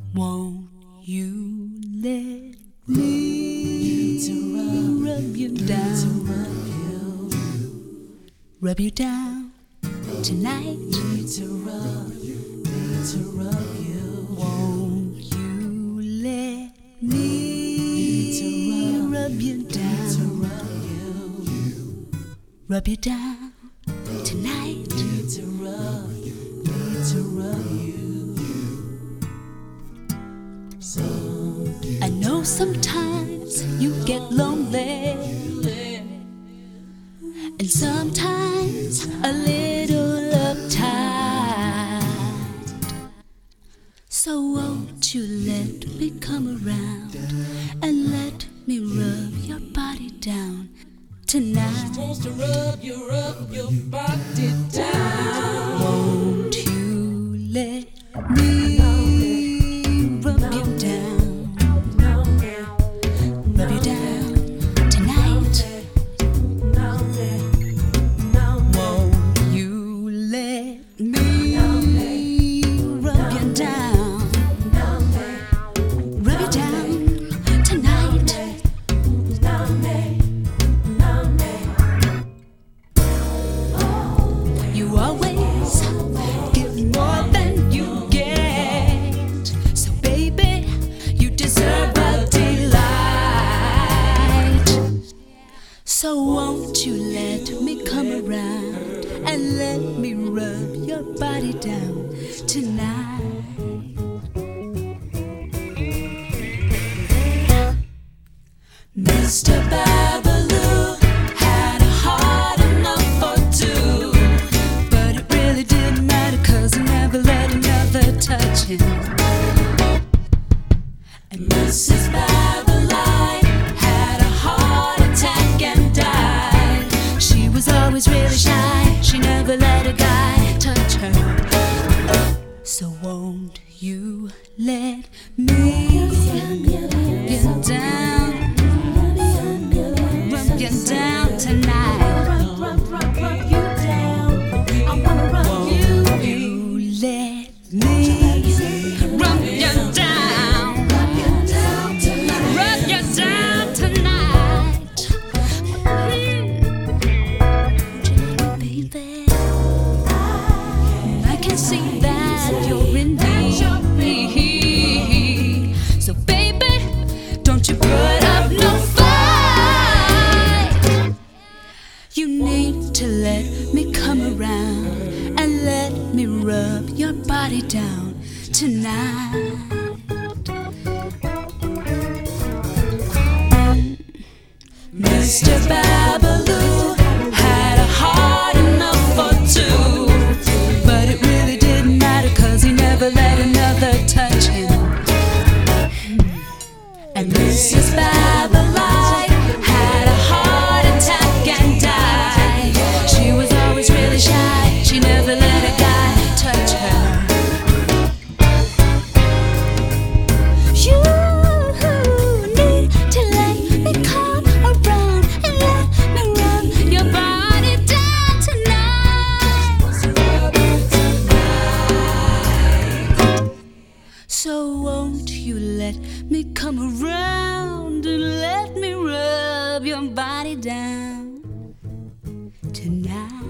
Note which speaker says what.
Speaker 1: Won't you let me rub you down, rub you down tonight? Won't you let me rub you down, rub you down tonight? I know sometimes you get lonely, and sometimes a little uptight. So won't you let me come around and let me rub your body down tonight?
Speaker 2: Supposed to rub your body down.
Speaker 1: Won't you let me rub you down, rub you down tonight? Won't you let me rub you down, rub you down tonight? You always give more than you get, so baby, you deserve a delight. So won't you let me come around and let me rub your body down tonight? Mr. Babaloo had a heart enough for two, but it really didn't matter 'cause he never let another touch him. And Mrs. Babaloo had a heart attack and died. She was always really shy, she never let a guy touch her. So won't you let me rub you down, rub you down tonight? Won't you let me rub you down, rub you down tonight? Baby, I can see that you're in need. So baby, don't you put up no fight. You need to let me come around and let me rub your body down tonight. Mr. Babaloo had a heart enough for two, but it really didn't matter 'cause he never let another touch him. And Mrs. Babaloo had a heart attack and died. She was always really shy, she never let a guy touch her. You need to let me come around and let me rub your body down tonight. So won't you let me come around and let me rub your body down tonight?